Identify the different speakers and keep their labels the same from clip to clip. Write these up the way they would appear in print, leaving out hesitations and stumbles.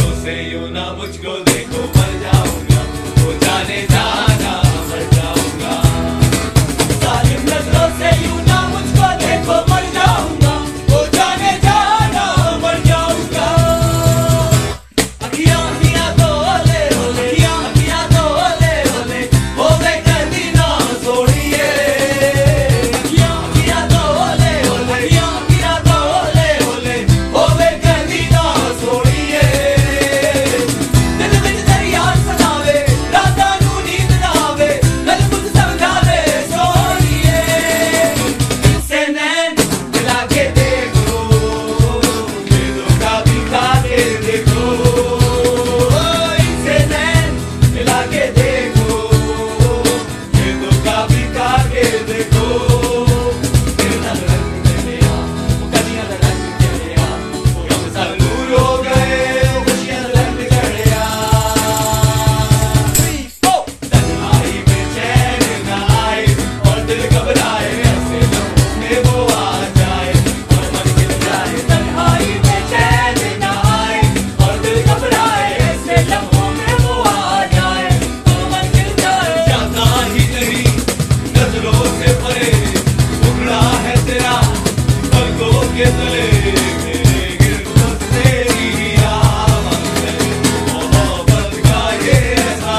Speaker 1: नजरों से यूं ना मुझको देखो, मर जाऊंगा, वो जाने जाना मर जाऊंगा। जालिम नजरों से यूं ना मुझको देखो, मर जाऊंगा, वो जाने जाना मर जाऊंगा। अखियां अखियां तो ओले ओले, अखियां तो ओले ओले, वो वे कदी ना सोड़िए। अखियां अखियां तो ओले ओले, अखियां तो ओले ओले, वो वे कदी ना सोड़िए। दिल विच दरिया सतावे, रातां नूं नींद ना आवे, गल कुछ समझा दे सोड़िए। इनसे नैन मिला के देखो, ये धोखा भी खा के देखो। इनसे नैन मिला के देखो, ये धोखा भी खा के देखो। तेरे नाल रंग चढ़िया, वो कलियां दा रंग चढ़िया, वो रंग सब नूर हो गए, वो खुशियां दा रंग चढ़िया। तन्हाई में चैन ना आए और दिल घबराए, ऐसे लम्हों में वो आ जाए और मन गिर जाए। तन्हाई में चैन ना आए और दिल घबराए, ऐसे लम्हों में वो आ जाए और मन गिर जाए। जाता ही नहीं नजरों से परे, उखड़ा है तेरा पलकों के तले, मेरे गिरफ्त तेरी ही आवाज़ है। मोहब्बत का ये ऐसा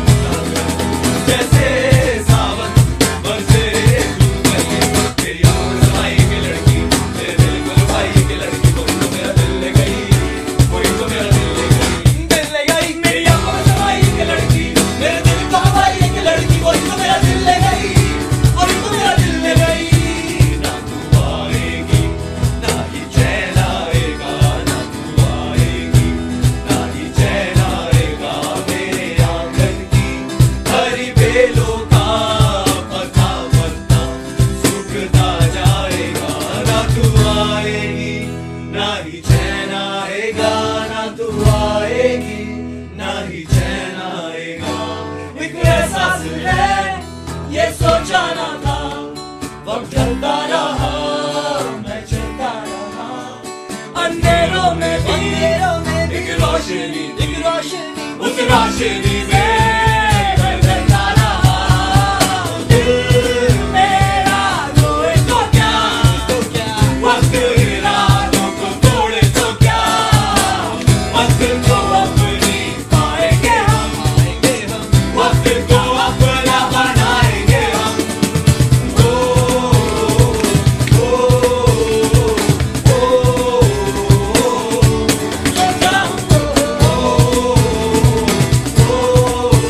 Speaker 1: जैसे सावन बरसे धूप गई। तेरी आँख समाई की लड़की, मेरे दिल को लुभाई की लड़की, कोई तो मेरा दिल ले गई, कोई तो मेरा दिल ले गई, दिल ले गई। मेरी आँखों में समाई की लड़की, मेरे दिल को लुभाई की लड़की, कोई तो मेरा दिल ले गई, कोई तो मेरा दिल ले गई। ना तू आएगी, ना ही चैन आएगा, ना तू आएगी, ना ही चैन आएगा। मेरे आंगन की हरी बेलों का पत्ता पत्ता सूखता जाएगा। ना तू आएगी, ना ही चैन आएगा, ना तू आएगी, ना ही चैन आएगा। एक एहसास है ये सोचा ना था, वक्त चलता रहा, मैं चलता रहा। अंधेरों में भी एक रोशनी, उस रोशनी में मैं चलता रहा। दिल मेरा रोए तो क्या, वक्त इरादों को तोड़े तो क्या, वक्त को अपनी पाएंगे हम, वक्त को अपना बनाएंगे हम। ओ ओ ओ ओ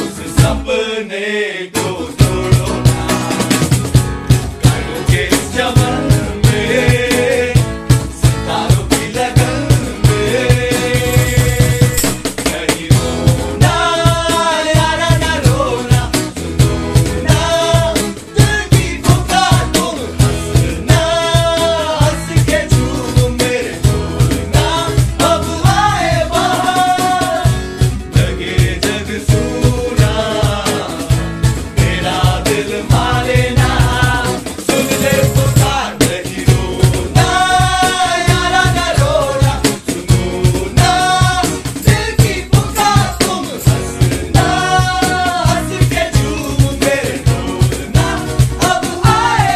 Speaker 1: उस सपने को तोड़ो ना, गानों के चमन में, सितारों की लगन में, नहीं रोना यारा ना रोना, सुनो ना दिल की पुकार, तुम हंसना, हंस के झूम मेरे बोलना, अब आए बहार, लगे जग सूना, मेरा दिल मारे ना, सुन ले पुकार, नहीं रोना यारा ना रोना, सुनो ना दिल की पुकार, तुम हंसना, हंस के झूम मेरे बोलना, अब आए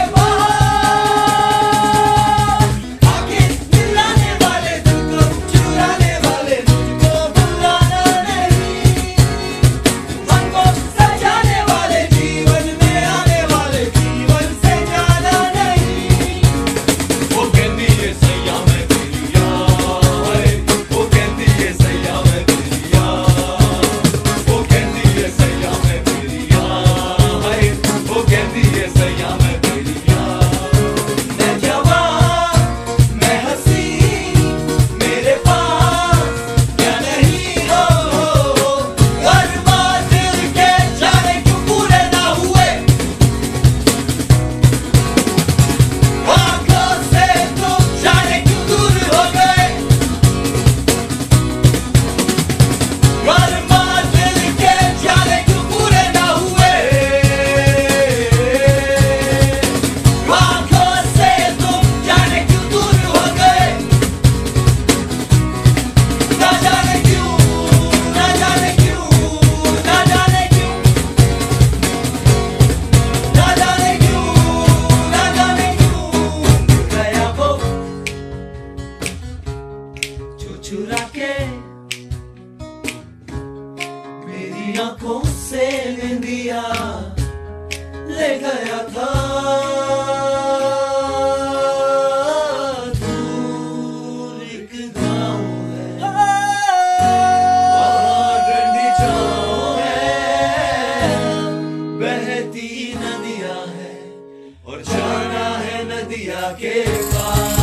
Speaker 1: बहार, आके मिलाने वाले दिल को चुराने वाले मुझको बुलाना नहीं, हमको सजाने वाले जीवन में आने वाले जीवन से जाना नहीं, वो कहती है सैया मैं तेरी यार, वो कहती है सैया मैं तेरी यार, वो कहती है सैया मैं तेरी यार, वो कहती है सैया मैं तेरी यार, मैं जवान मैं हंसी, मेरे पास क्या नहीं हो, अरमान दिल के जाने क्यों पूरे ना हुए, आंखों से तुम जाने क्यों दूर हो गए, अरमान दिल के जाने क्यों पूरे ना हुए, आंखों से तुम जाने क्यों दूर हो गए, ना जाने क्यों, ना जाने क्यों, ना जाने क्यों, ना जाने क्यों, ना जाने क्यों, गया वो जो चुरा के मेरी आंखों से निंदिया ले गया था, दूर एक गाँव है, वहाँ ठंडी छाँव है, बहती नदियाँ है और जाना है नदिया के पार।